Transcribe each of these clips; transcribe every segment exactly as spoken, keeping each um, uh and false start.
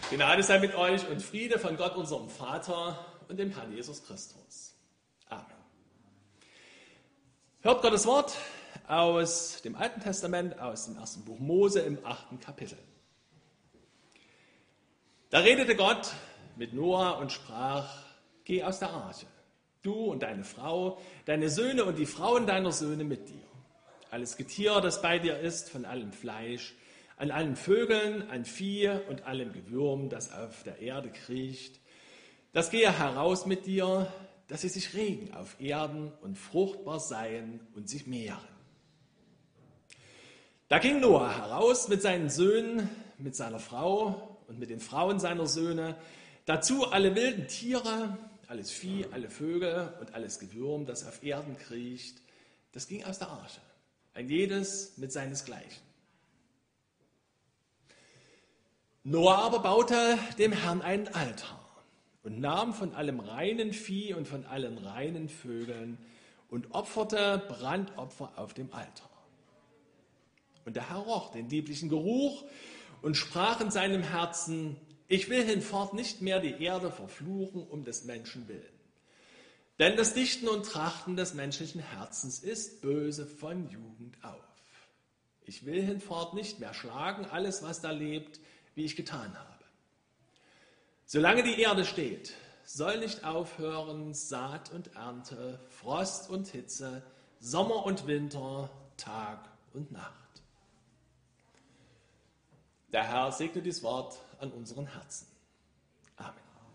Gnade sei mit euch und Friede von Gott, unserem Vater und dem Herrn Jesus Christus. Amen. Hört Gottes Wort aus dem Alten Testament, aus dem ersten Buch Mose im achten Kapitel. Da redete Gott mit Noah und sprach: Geh aus der Arche, du und deine Frau, deine Söhne und die Frauen deiner Söhne mit dir. Alles Getier, das bei dir ist, von allem Fleisch, an allen Vögeln, an Vieh und allem Gewürm, das auf der Erde kriecht, das gehe heraus mit dir, dass sie sich regen auf Erden und fruchtbar seien und sich mehren. Da ging Noah heraus mit seinen Söhnen, mit seiner Frau und mit den Frauen seiner Söhne, dazu alle wilden Tiere, alles Vieh, alle Vögel und alles Gewürm, das auf Erden kriecht, das ging aus der Arche, ein jedes mit seinesgleichen. Noah aber baute dem Herrn einen Altar und nahm von allem reinen Vieh und von allen reinen Vögeln und opferte Brandopfer auf dem Altar. Und der Herr roch den lieblichen Geruch und sprach in seinem Herzen: Ich will hinfort nicht mehr die Erde verfluchen um des Menschen willen. Denn das Dichten und Trachten des menschlichen Herzens ist böse von Jugend auf. Ich will hinfort nicht mehr schlagen alles, was da lebt, wie ich getan habe. Solange die Erde steht, soll nicht aufhören Saat und Ernte, Frost und Hitze, Sommer und Winter, Tag und Nacht. Der Herr segne dieses Wort an unseren Herzen. Amen.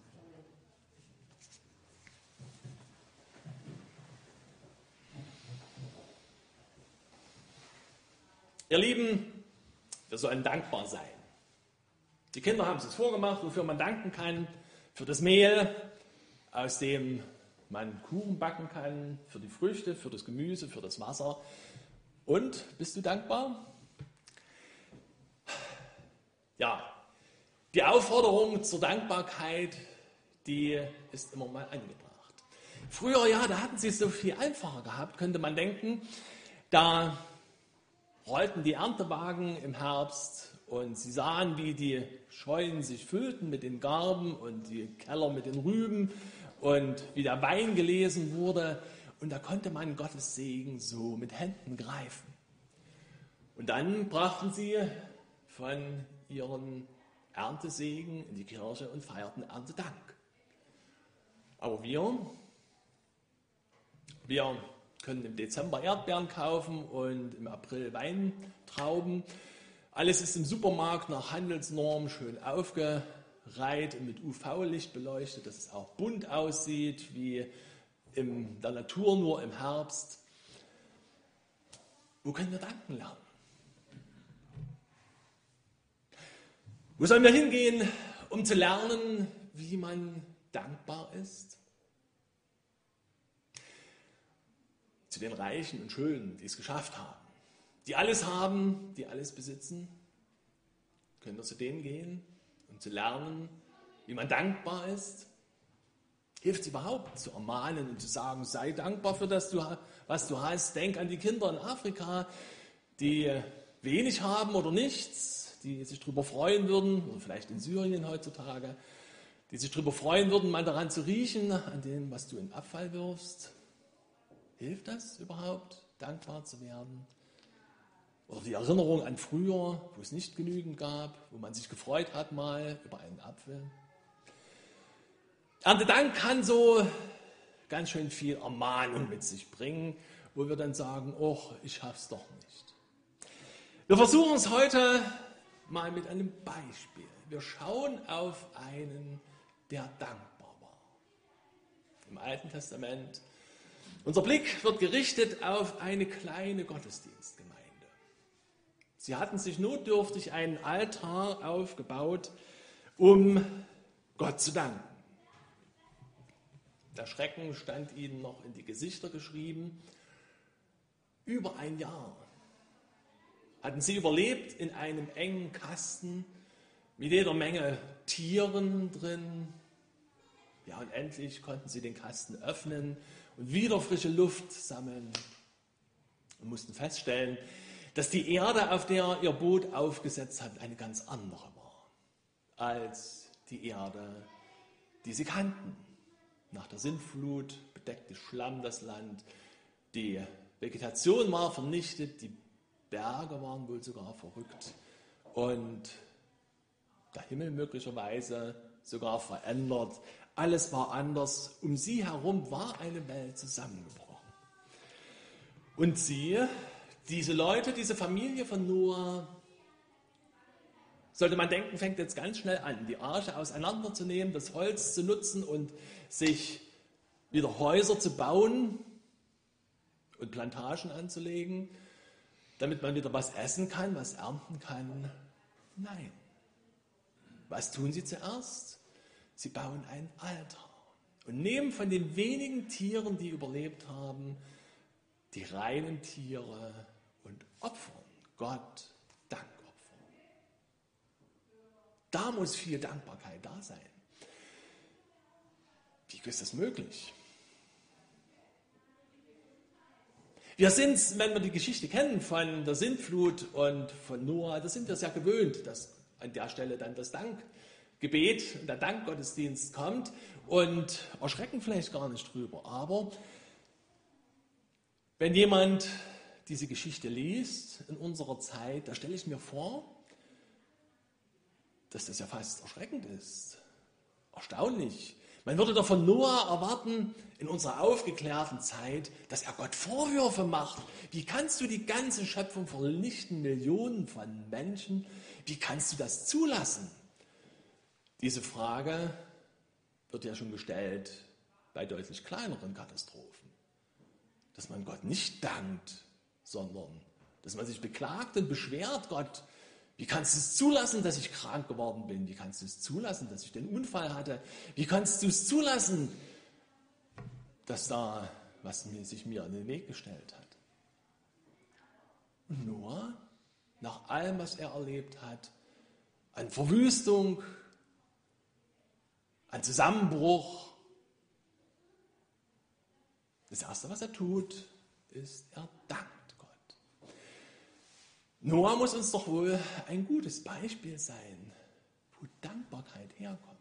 Ihr Lieben, wir sollen dankbar sein. Die Kinder haben es uns vorgemacht, wofür man danken kann: für das Mehl, aus dem man Kuchen backen kann, für die Früchte, für das Gemüse, für das Wasser. Und, bist du dankbar? Ja, die Aufforderung zur Dankbarkeit, die ist immer mal angebracht. Früher, ja, da hatten sie es so viel einfacher gehabt, könnte man denken. Da rollten die Erntewagen im Herbst und sie sahen, wie die Scheunen sich füllten mit den Garben und die Keller mit den Rüben und wie der Wein gelesen wurde. Und da konnte man Gottes Segen so mit Händen greifen. Und dann brachten sie von ihren Erntesegen in die Kirche und feierten Erntedank. Aber wir, wir können im Dezember Erdbeeren kaufen und im April Weintrauben. Alles ist im Supermarkt nach Handelsnorm schön aufgereiht und mit U V-Licht beleuchtet, dass es auch bunt aussieht, wie in der Natur, nur im Herbst. Wo können wir danken lernen? Wo sollen wir hingehen, um zu lernen, wie man dankbar ist? Zu den Reichen und Schönen, die es geschafft haben. Die alles haben, die alles besitzen. Können wir zu denen gehen, um zu lernen, wie man dankbar ist? Hilft es überhaupt, zu ermahnen und zu sagen: Sei dankbar für das, was du hast. Denk an die Kinder in Afrika, die wenig haben oder nichts, die sich darüber freuen würden, oder vielleicht in Syrien heutzutage, die sich darüber freuen würden, mal daran zu riechen, an dem, was du in den Abfall wirfst. Hilft das überhaupt, dankbar zu werden? Oder die Erinnerung an früher, wo es nicht genügend gab, wo man sich gefreut hat mal über einen Apfel. Erntedank kann so ganz schön viel Ermahnung mit sich bringen, wo wir dann sagen: Och, ich schaff's doch nicht. Wir versuchen es heute mal mit einem Beispiel. Wir schauen auf einen, der dankbar war. Im Alten Testament. Unser Blick wird gerichtet auf eine kleine Gottesdienstgemeinde. Sie hatten sich notdürftig einen Altar aufgebaut, um Gott zu danken. Der Schrecken stand ihnen noch in die Gesichter geschrieben. Über ein Jahr hatten sie überlebt in einem engen Kasten mit jeder Menge Tieren drin. Ja, und endlich konnten sie den Kasten öffnen und wieder frische Luft sammeln und mussten feststellen, dass die Erde, auf der ihr Boot aufgesetzt hat, eine ganz andere war. als die Erde, die sie kannten. Nach der Sintflut bedeckte Schlamm das Land, die Vegetation war vernichtet, die Berge waren wohl sogar verrückt und der Himmel möglicherweise sogar verändert. Alles war anders. Um sie herum war eine Welt zusammengebrochen. Und sie, diese Leute, diese Familie von Noah, sollte man denken, fängt jetzt ganz schnell an, die Arche auseinanderzunehmen, das Holz zu nutzen und sich wieder Häuser zu bauen und Plantagen anzulegen, damit man wieder was essen kann, was ernten kann. Nein. Was tun sie zuerst? Sie bauen ein Altar und nehmen von den wenigen Tieren, die überlebt haben, die reinen Tiere und opfern Gott Dankopfer. Da muss viel Dankbarkeit da sein. Wie ist das möglich? Wir sind, wenn wir die Geschichte kennen von der Sintflut und von Noah, da sind wir sehr gewöhnt, dass an der Stelle dann das Dankgebet und der Dankgottesdienst kommt und erschrecken vielleicht gar nicht drüber. Aber wenn jemand diese Geschichte liest in unserer Zeit, da stelle ich mir vor, dass das ja fast erschreckend ist. Erstaunlich. Man würde doch von Noah erwarten, in unserer aufgeklärten Zeit, dass er Gott Vorwürfe macht. Wie kannst du die ganze Schöpfung vernichten, Millionen von Menschen? Wie kannst du das zulassen? Diese Frage wird ja schon gestellt bei deutlich kleineren Katastrophen. Dass man Gott nicht dankt, sondern dass man sich beklagt und beschwert, Gott, wie kannst du es zulassen, dass ich krank geworden bin? Wie kannst du es zulassen, dass ich den Unfall hatte? Wie kannst du es zulassen, dass da was sich mir in den Weg gestellt hat? Und Noah, nach allem, was er erlebt hat, an Verwüstung, an Zusammenbruch, das Erste, was er tut, ist, er dankt. Noah muss uns doch wohl ein gutes Beispiel sein, wo Dankbarkeit herkommt.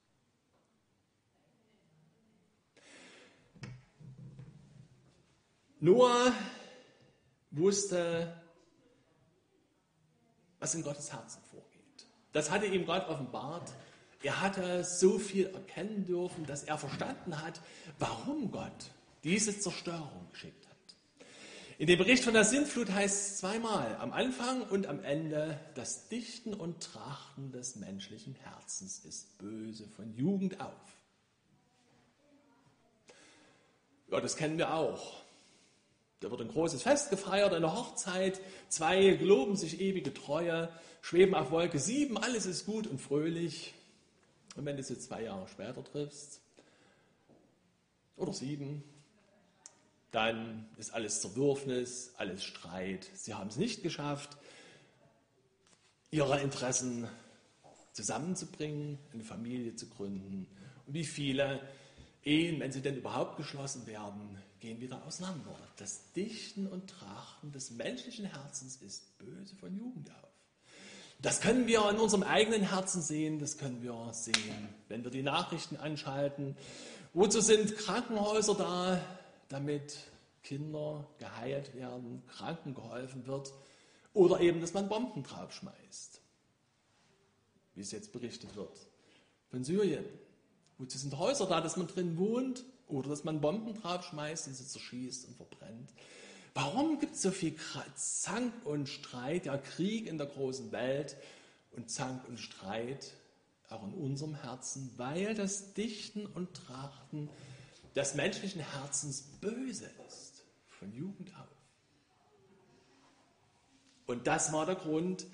Noah wusste, was in Gottes Herzen vorgeht. Das hatte ihm Gott offenbart. Er hatte so viel erkennen dürfen, dass er verstanden hat, warum Gott diese Zerstörung geschickt hat. In dem Bericht von der Sintflut heißt es zweimal, am Anfang und am Ende, das Dichten und Trachten des menschlichen Herzens ist böse von Jugend auf. Ja, das kennen wir auch. Da wird ein großes Fest gefeiert, eine Hochzeit, zwei geloben sich ewige Treue, schweben auf Wolke sieben, alles ist gut und fröhlich. Und wenn du sie zwei Jahre später triffst, oder sieben, dann ist alles Zerwürfnis, alles Streit. Sie haben es nicht geschafft, ihre Interessen zusammenzubringen, eine Familie zu gründen. Und wie viele Ehen, wenn sie denn überhaupt geschlossen werden, gehen wieder auseinander. Das Dichten und Trachten des menschlichen Herzens ist böse von Jugend auf. Das können wir in unserem eigenen Herzen sehen, das können wir sehen, wenn wir die Nachrichten anschalten. Wozu sind Krankenhäuser da? Damit Kinder geheilt werden, Kranken geholfen wird oder eben, dass man Bomben draufschmeißt, wie es jetzt berichtet wird von Syrien. Wozu sind Häuser da, dass man drin wohnt oder dass man Bomben draufschmeißt und sie zerschießt und verbrennt? Warum gibt es so viel Zank und Streit, ja Krieg in der großen Welt und Zank und Streit auch in unserem Herzen? Weil das Dichten und Trachten des menschlichen Herzens böse ist, von Jugend auf. Und das war der Grund,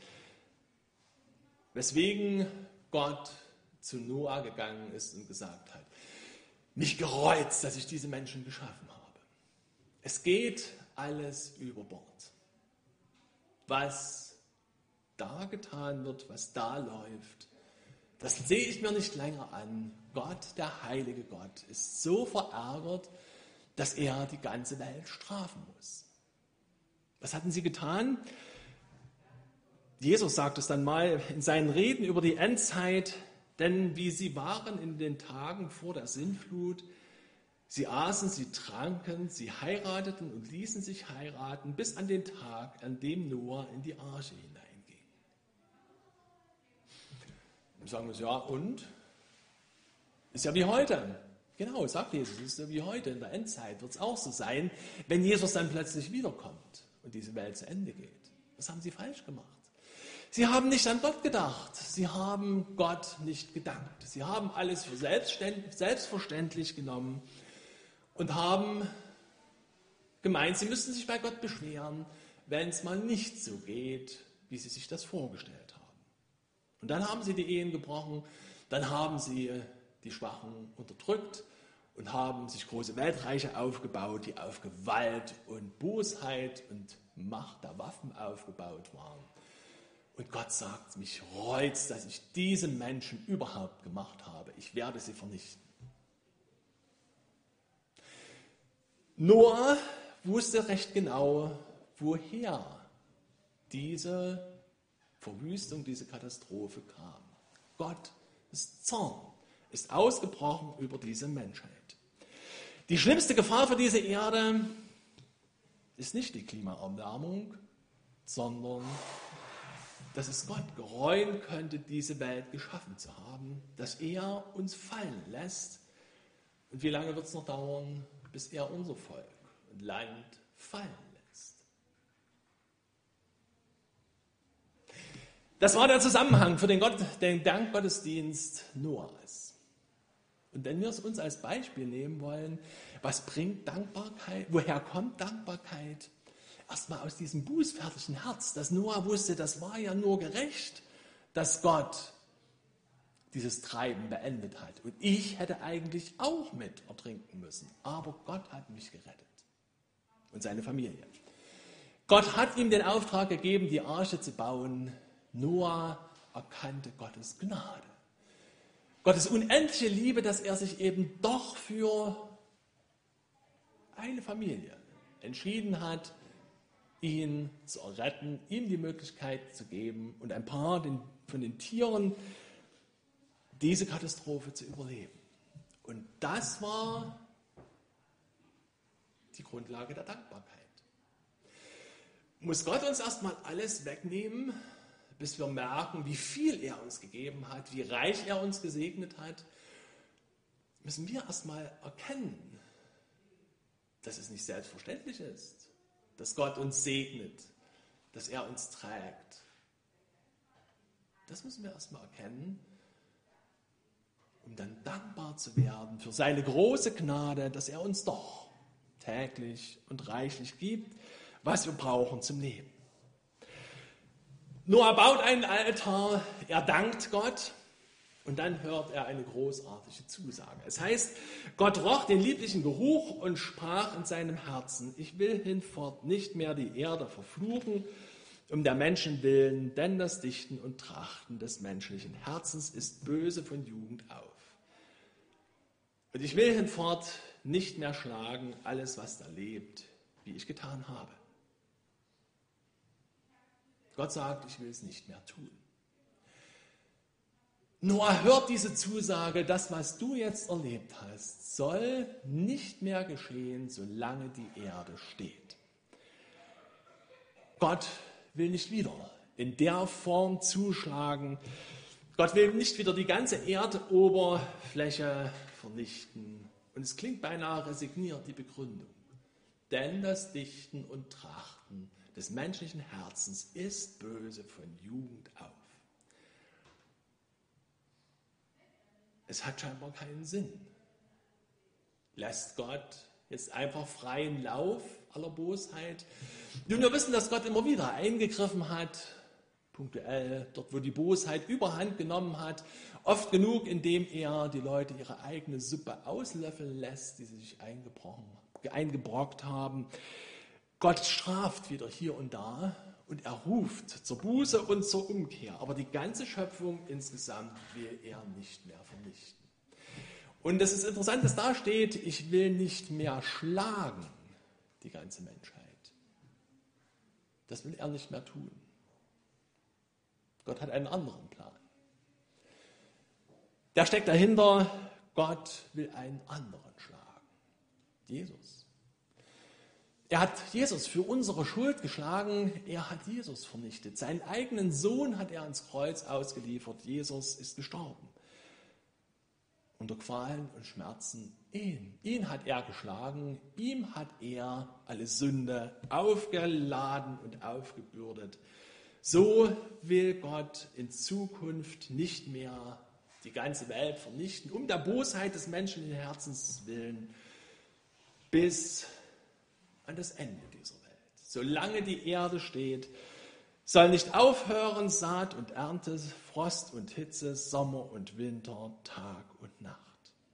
weswegen Gott zu Noah gegangen ist und gesagt hat, mich gereut, dass ich diese Menschen geschaffen habe. Es geht alles über Bord. Was da getan wird, was da läuft, das sehe ich mir nicht länger an. Gott, der heilige Gott, ist so verärgert, dass er die ganze Welt strafen muss. Was hatten sie getan? Jesus sagt es dann mal in seinen Reden über die Endzeit, Denn wie sie waren in den Tagen vor der Sintflut, sie aßen, sie tranken, sie heirateten und ließen sich heiraten, bis an den Tag, an dem Noah in die Arche hineinging. Und sagen wir, ja und? Ist ja wie heute. Genau, sagt Jesus, ist ja wie heute. In der Endzeit wird es auch so sein, wenn Jesus dann plötzlich wiederkommt und diese Welt zu Ende geht. Was haben sie falsch gemacht? Sie haben nicht an Gott gedacht. Sie haben Gott nicht gedankt. Sie haben alles für selbstverständlich genommen und haben gemeint, sie müssten sich bei Gott beschweren, wenn es mal nicht so geht, wie sie sich das vorgestellt haben. Und dann haben sie die Ehen gebrochen, dann haben sie die Schwachen unterdrückt und haben sich große Weltreiche aufgebaut, die auf Gewalt und Bosheit und Macht der Waffen aufgebaut waren. Und Gott sagt, mich reut's, dass ich diese Menschen überhaupt gemacht habe. Ich werde sie vernichten. Noah wusste recht genau, woher diese Verwüstung, diese Katastrophe kam. Gottes Zorn ist ausgebrochen über diese Menschheit. Die schlimmste Gefahr für diese Erde ist nicht die Klimaerwärmung, sondern dass es Gott gereuen könnte, diese Welt geschaffen zu haben, dass er uns fallen lässt. Und wie lange wird es noch dauern, bis er unser Volk und Land fallen lässt? Das war der Zusammenhang für den, Gott, den Dankgottesdienst Noahs. Und wenn wir es uns als Beispiel nehmen wollen, was bringt Dankbarkeit? Woher kommt Dankbarkeit? Erstmal aus diesem bußfertigen Herz, dass Noah wusste, das war ja nur gerecht, dass Gott dieses Treiben beendet hat. Und ich hätte eigentlich auch mit ertrinken müssen. Aber Gott hat mich gerettet. Und seine Familie. Gott hat ihm den Auftrag gegeben, die Arche zu bauen. Noah erkannte Gottes Gnade. Gottes unendliche Liebe, dass er sich eben doch für eine Familie entschieden hat, ihn zu retten, ihm die Möglichkeit zu geben und ein paar von den Tieren diese Katastrophe zu überleben. Und das war die Grundlage der Dankbarkeit. Muss Gott uns erstmal alles wegnehmen, bis wir merken, wie viel er uns gegeben hat, wie reich er uns gesegnet hat, müssen wir erstmal erkennen, dass es nicht selbstverständlich ist, dass Gott uns segnet, dass er uns trägt. Das müssen wir erstmal erkennen, um dann dankbar zu werden für seine große Gnade, dass er uns doch täglich und reichlich gibt, was wir brauchen zum Leben. Noah baut einen Altar, er dankt Gott und dann hört er eine großartige Zusage. Es heißt, Gott roch den lieblichen Geruch und sprach in seinem Herzen, ich will hinfort nicht mehr die Erde verfluchen, um der Menschen willen, denn das Dichten und Trachten des menschlichen Herzens ist böse von Jugend auf. Und ich will hinfort nicht mehr schlagen alles, was da lebt, wie ich getan habe. Gott sagt, ich will es nicht mehr tun. Noah hört diese Zusage, das, was du jetzt erlebt hast, soll nicht mehr geschehen, solange die Erde steht. Gott will nicht wieder in der Form zuschlagen. Gott will nicht wieder die ganze Erdoberfläche vernichten. Und es klingt beinahe resigniert, die Begründung. Denn das Dichten und Trachten des menschlichen Herzens ist böse von Jugend auf. Es hat scheinbar keinen Sinn. Lässt Gott jetzt einfach freien Lauf aller Bosheit? Nun, wir wissen, dass Gott immer wieder eingegriffen hat, punktuell, dort wo die Bosheit überhand genommen hat, oft genug, indem er die Leute ihre eigene Suppe auslöffeln lässt, die sie sich eingebrochen, eingebrockt haben. Gott straft wieder hier und da und er ruft zur Buße und zur Umkehr. Aber die ganze Schöpfung insgesamt will er nicht mehr vernichten. Und es ist interessant, dass da steht, ich will nicht mehr schlagen, die ganze Menschheit. Das will er nicht mehr tun. Gott hat einen anderen Plan. Da steckt dahinter, Gott will einen anderen schlagen. Jesus. Er hat Jesus für unsere Schuld geschlagen, er hat Jesus vernichtet. Seinen eigenen Sohn hat er ans Kreuz ausgeliefert. Jesus ist gestorben. Unter Qualen und Schmerzen ihn. Ihn hat er geschlagen, ihm hat er alle Sünde aufgeladen und aufgebürdet. So will Gott in Zukunft nicht mehr die ganze Welt vernichten, um der Bosheit des menschlichen Herzens willen, bis an das Ende dieser Welt. Solange die Erde steht, soll nicht aufhören Saat und Ernte, Frost und Hitze, Sommer und Winter, Tag und Nacht.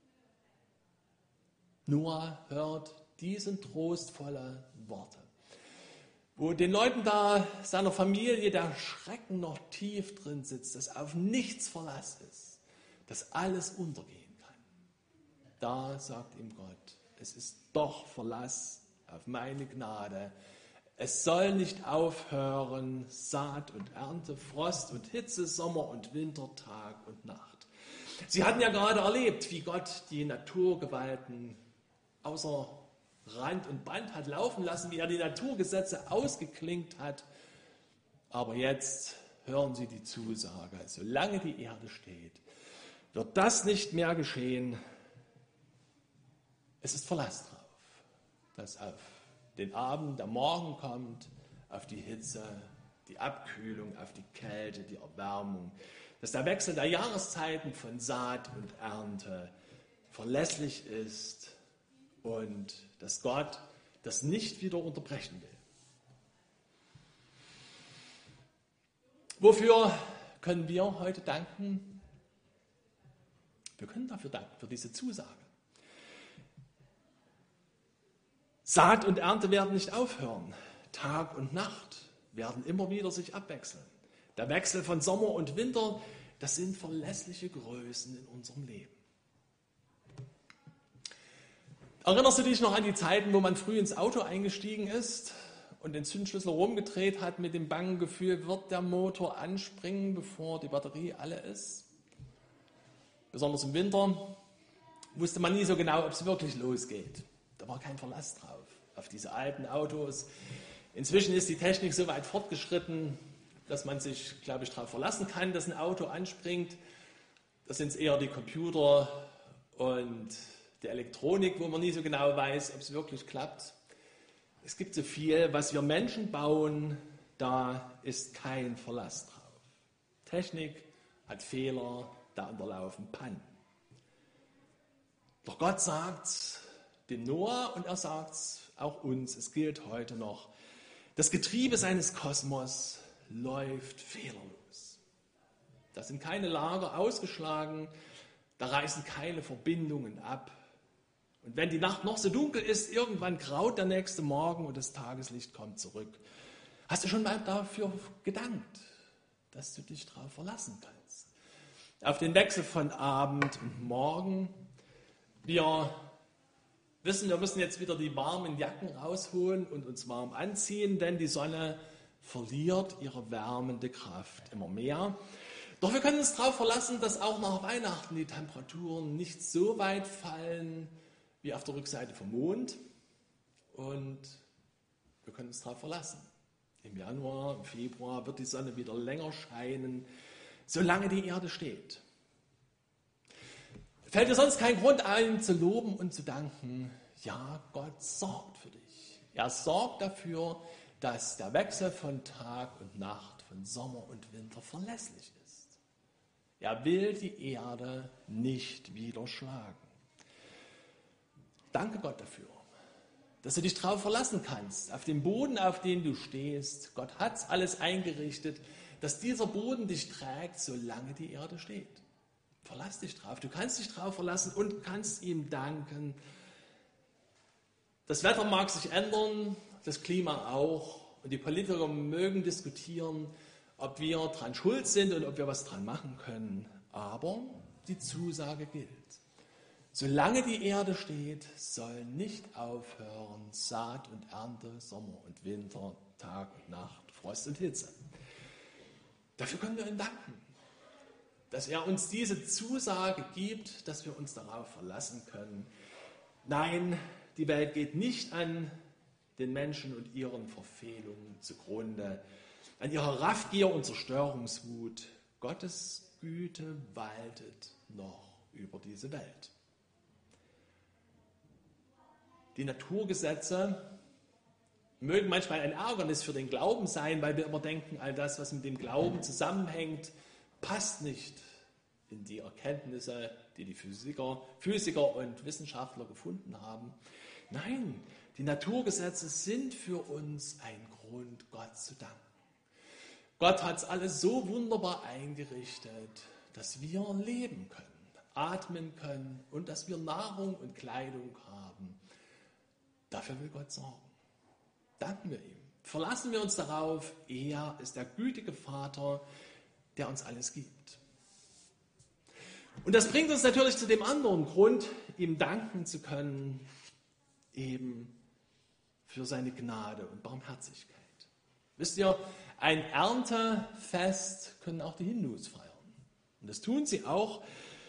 Noah hört diese trostvolle Worte, wo den Leuten da, seiner Familie, der Schrecken noch tief drin sitzt, dass auf nichts Verlass ist, dass alles untergehen kann. Da sagt ihm Gott, es ist doch Verlass auf meine Gnade. Es soll nicht aufhören, Saat und Ernte, Frost und Hitze, Sommer und Winter, Tag und Nacht. Sie hatten ja gerade erlebt, wie Gott die Naturgewalten außer Rand und Band hat laufen lassen, wie er die Naturgesetze ausgeklinkt hat. Aber jetzt hören Sie die Zusage, solange die Erde steht, wird das nicht mehr geschehen. Es ist Verlass drauf, dass auf den Abend, der Morgen kommt, auf die Hitze, die Abkühlung, auf die Kälte, die Erwärmung, dass der Wechsel der Jahreszeiten von Saat und Ernte verlässlich ist und dass Gott das nicht wieder unterbrechen will. Wofür können wir heute danken? Wir können dafür danken, für diese Zusage. Saat und Ernte werden nicht aufhören. Tag und Nacht werden immer wieder sich abwechseln. Der Wechsel von Sommer und Winter, das sind verlässliche Größen in unserem Leben. Erinnerst du dich noch an die Zeiten, wo man früh ins Auto eingestiegen ist und den Zündschlüssel rumgedreht hat mit dem bangen Gefühl, wird der Motor anspringen, bevor die Batterie alle ist? Besonders im Winter wusste man nie so genau, ob es wirklich losgeht. Da war kein Verlass drauf, auf diese alten Autos. Inzwischen ist die Technik so weit fortgeschritten, dass man sich, glaube ich, darauf verlassen kann, dass ein Auto anspringt. Das sind eher die Computer und die Elektronik, wo man nie so genau weiß, ob es wirklich klappt. Es gibt so viel, was wir Menschen bauen, da ist kein Verlass drauf. Technik hat Fehler, da unterlaufen Pannen. Doch Gott sagt dem Noah und er sagt auch uns, es gilt heute noch, das Getriebe seines Kosmos läuft fehlerlos. Da sind keine Lager ausgeschlagen, da reißen keine Verbindungen ab. Und wenn die Nacht noch so dunkel ist, irgendwann graut der nächste Morgen und das Tageslicht kommt zurück. Hast du schon mal dafür gedankt, dass du dich darauf verlassen kannst? Auf den Wechsel von Abend und Morgen. Wir wissen, wir müssen jetzt wieder die warmen Jacken rausholen und uns warm anziehen, denn die Sonne verliert ihre wärmende Kraft immer mehr. Doch wir können uns darauf verlassen, dass auch nach Weihnachten die Temperaturen nicht so weit fallen wie auf der Rückseite vom Mond. Und wir können uns darauf verlassen. Im Januar, im Februar wird die Sonne wieder länger scheinen, solange die Erde steht. Fällt dir sonst kein Grund ein, zu loben und zu danken? Ja, Gott sorgt für dich. Er sorgt dafür, dass der Wechsel von Tag und Nacht, von Sommer und Winter verlässlich ist. Er will die Erde nicht wieder schlagen. Danke Gott dafür, dass du dich darauf verlassen kannst, auf dem Boden, auf dem du stehst. Gott hat alles eingerichtet, dass dieser Boden dich trägt, solange die Erde steht. Verlass dich drauf. Du kannst dich drauf verlassen und kannst ihm danken. Das Wetter mag sich ändern, das Klima auch. Und die Politiker mögen diskutieren, ob wir dran schuld sind und ob wir was dran machen können. Aber die Zusage gilt. Solange die Erde steht, soll nicht aufhören Saat und Ernte, Sommer und Winter, Tag und Nacht, Frost und Hitze. Dafür können wir ihm danken. dass er uns diese Zusage gibt, dass wir uns darauf verlassen können. Nein, die Welt geht nicht an den Menschen und ihren Verfehlungen zugrunde, an ihrer Raffgier und Zerstörungswut. Gottes Güte waltet noch über diese Welt. Die Naturgesetze mögen manchmal ein Ärgernis für den Glauben sein, weil wir immer denken, all das, was mit dem Glauben zusammenhängt, passt nicht in die Erkenntnisse, die die Physiker, Physiker und Wissenschaftler gefunden haben. Nein, die Naturgesetze sind für uns ein Grund, Gott zu danken. Gott hat es alles so wunderbar eingerichtet, dass wir leben können, atmen können und dass wir Nahrung und Kleidung haben. Dafür will Gott sorgen. Danken wir ihm. Verlassen wir uns darauf, er ist der gütige Vater, der uns alles gibt. Und das bringt uns natürlich zu dem anderen Grund, ihm danken zu können, eben für seine Gnade und Barmherzigkeit. Wisst ihr, ein Erntefest können auch die Hindus feiern. Und das tun sie auch.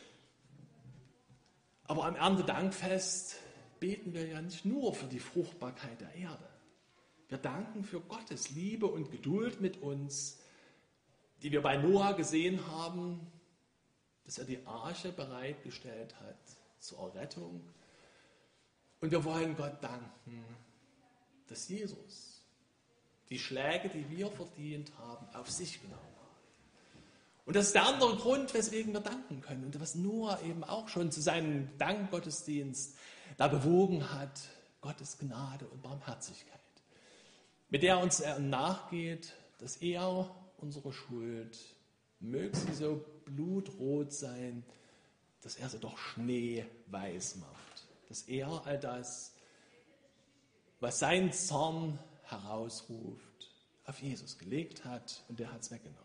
Aber am Erntedankfest beten wir ja nicht nur für die Fruchtbarkeit der Erde. Wir danken für Gottes Liebe und Geduld mit uns, die wir bei Noah gesehen haben, dass er die Arche bereitgestellt hat zur Errettung. Und wir wollen Gott danken, dass Jesus die Schläge, die wir verdient haben, auf sich genommen hat. Und das ist der andere Grund, weswegen wir danken können. Und was Noah eben auch schon zu seinem Dankgottesdienst da bewogen hat, Gottes Gnade und Barmherzigkeit, mit der uns er nachgeht, dass er unsere Schuld, möge sie so blutrot sein, dass er sie doch schneeweiß macht. Dass er all das, was sein Zorn herausruft, auf Jesus gelegt hat und der hat es weggenommen.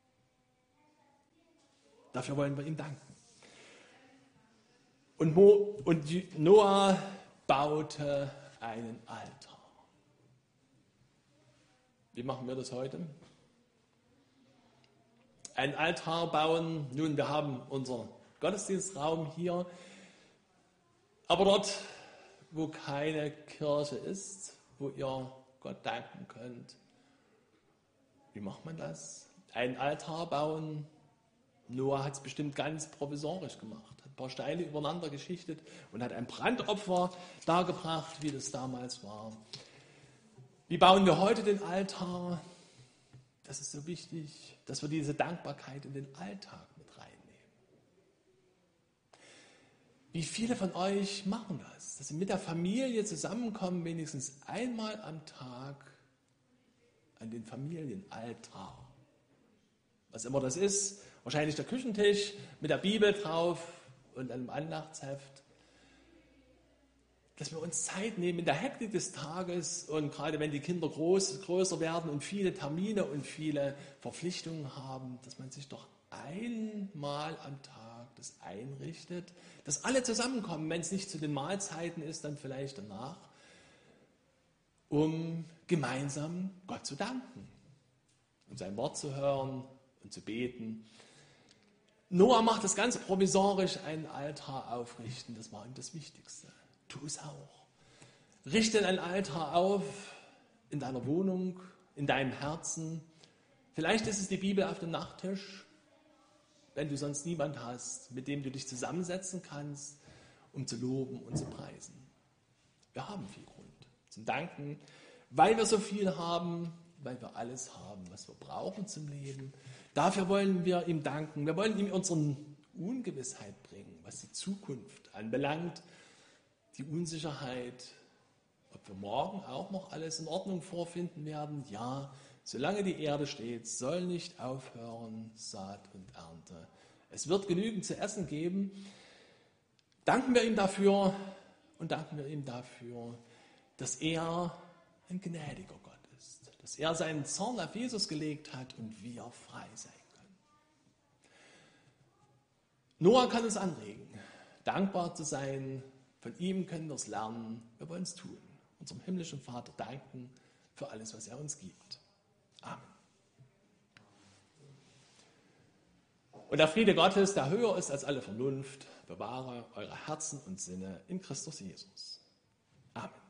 Dafür wollen wir ihm danken. Und, Mo, und Noah baute einen Altar. Wie machen wir das heute? Einen Altar bauen. Nun, wir haben unseren Gottesdienstraum hier. Aber dort, wo keine Kirche ist, wo ihr Gott danken könnt, wie macht man das? Einen Altar bauen. Noah hat es bestimmt ganz provisorisch gemacht, hat ein paar Steine übereinander geschichtet und hat ein Brandopfer dargebracht, wie das damals war. Wie bauen wir heute den Altar? Das ist so wichtig, dass wir diese Dankbarkeit in den Alltag mit reinnehmen. Wie viele von euch machen das? Dass sie mit der Familie zusammenkommen, wenigstens einmal am Tag an den Familienaltar. Was immer das ist, wahrscheinlich der Küchentisch mit der Bibel drauf und einem Andachtsheft. Dass wir uns Zeit nehmen in der Hektik des Tages und gerade wenn die Kinder groß, größer werden und viele Termine und viele Verpflichtungen haben, dass man sich doch einmal am Tag das einrichtet, dass alle zusammenkommen, wenn es nicht zu den Mahlzeiten ist, dann vielleicht danach, um gemeinsam Gott zu danken und sein Wort zu hören und zu beten. Noah macht das ganz provisorisch, einen Altar aufrichten, das war ihm das Wichtigste. Tu es auch. Richte einen Altar auf in deiner Wohnung, in deinem Herzen. Vielleicht ist es die Bibel auf dem Nachttisch, wenn du sonst niemand hast, mit dem du dich zusammensetzen kannst, um zu loben und zu preisen. Wir haben viel Grund zum Danken, weil wir so viel haben, weil wir alles haben, was wir brauchen zum Leben. Dafür wollen wir ihm danken. Wir wollen ihm unsere Ungewissheit bringen, was die Zukunft anbelangt. Die Unsicherheit, ob wir morgen auch noch alles in Ordnung vorfinden werden. Ja, solange die Erde steht, soll nicht aufhören Saat und Ernte. Es wird genügend zu essen geben. Danken wir ihm dafür und danken wir ihm dafür, dass er ein gnädiger Gott ist. Dass er seinen Zorn auf Jesus gelegt hat und wir frei sein können. Noah kann uns anregen, dankbar zu sein. Von ihm können wir es lernen. Wir wollen es tun. Unserem himmlischen Vater danken für alles, was er uns gibt. Amen. Und der Friede Gottes, der höher ist als alle Vernunft, bewahre eure Herzen und Sinne in Christus Jesus. Amen.